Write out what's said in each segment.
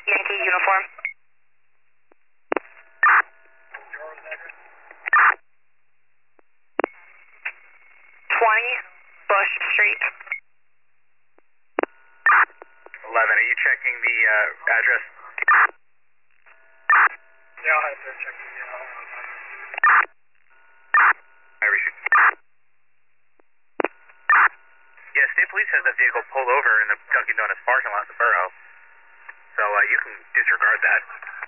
Yankee uniform. 20 Bush Street. 11, are you checking the address? Yeah, I'll have to check the I received. Yeah, State Police has that vehicle pulled over in the Dunkin' Donuts parking lot in the borough. So you can disregard that.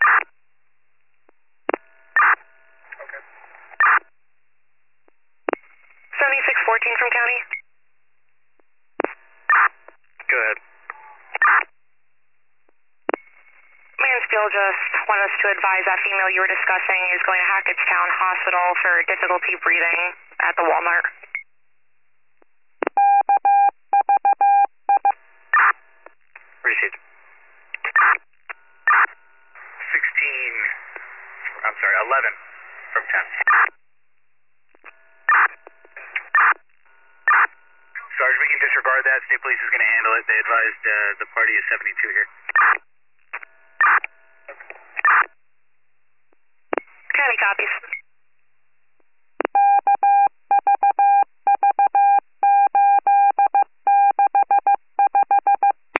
Okay. 7614 from county. Go ahead. Mansfield just wanted us to advise that female you were discussing is going to Hackettstown Hospital for difficulty breathing at the Walmart. Received. 11 from 10. Sarge, we can disregard that. State Police is going to handle it. They advised the party is 72 here. County copies.